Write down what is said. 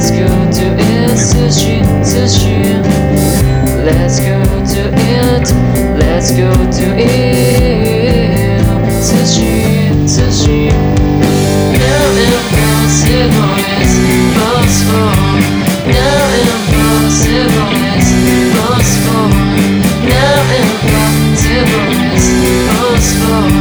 Let's go to it, sushi, sushi. Let's go to it, let's go to it, sushi, sushi. Now impossible is possible. Now impossible is possible. Now impossible is possible.